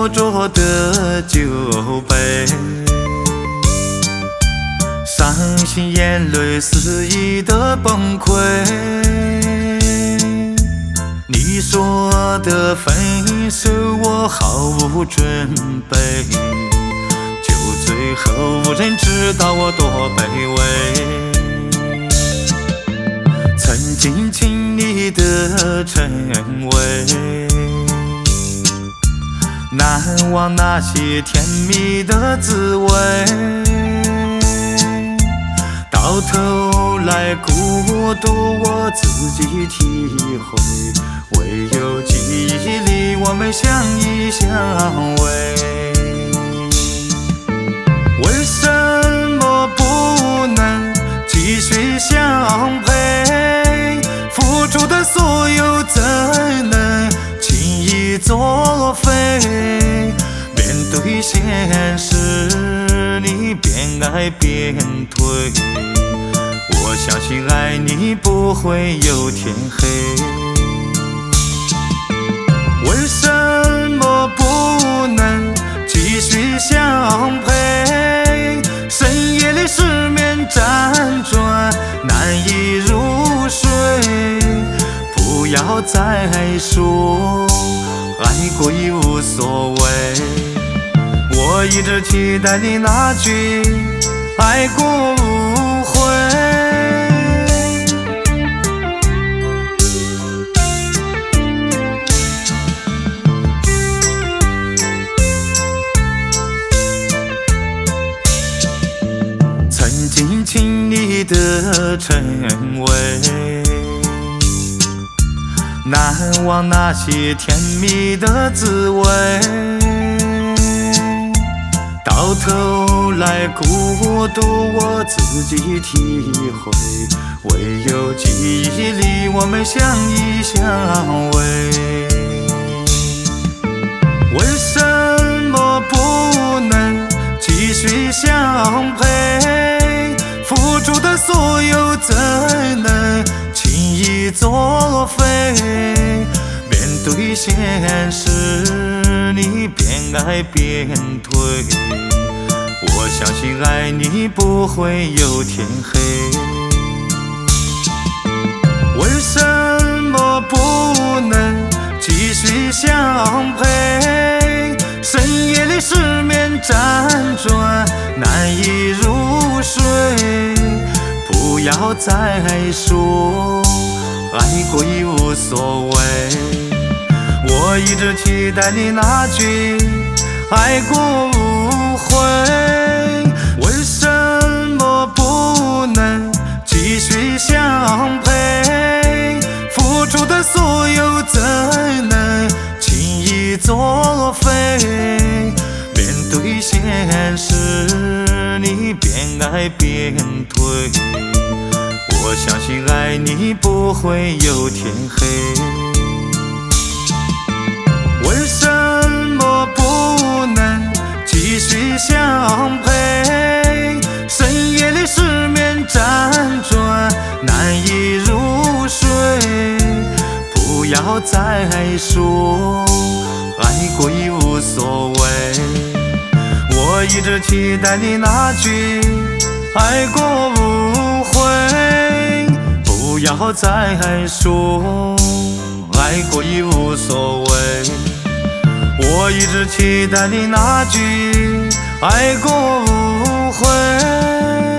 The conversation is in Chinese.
附着的酒杯，伤心眼泪肆意的崩溃。你说的分手我毫无准备，就最后无人知道我多卑微。曾经亲你的称谓，难忘那些甜蜜的滋味，到头来孤独我自己体会，唯有记忆里我们相依相偎。为什么不能继续相配？付出的所有怎能轻易作废？面对现实，你边爱边退。我相信爱你不会有天黑。为什么不能继续相配？深夜里失眠辗转，难以入睡。不要再说爱过已无所谓，我一直期待你那句爱过无悔。曾经亲你的称谓，难忘那些甜蜜的滋味，到头来孤独我自己体会，唯有记忆里我们相依相偎。为什么不能继续相配？付出的所有怎能轻易作废？面对现实，你边爱边退。我相信爱你不会有天黑。为什么不能继续相配？深夜里失眠辗转，难以入睡。不要再说爱过已无所谓，我一直期待你那句爱过无悔。为什么不能继续相配？付出的所有怎能轻易作废？面对现实，你边爱边退。我相信爱你不会有天黑。为什么不能继续相配？深夜里失眠辗转，难以入睡。不要再说爱过已无所谓，我一直期待你那句爱过无悔。不要再说爱过已无所谓，我一直期待你那句爱过无悔。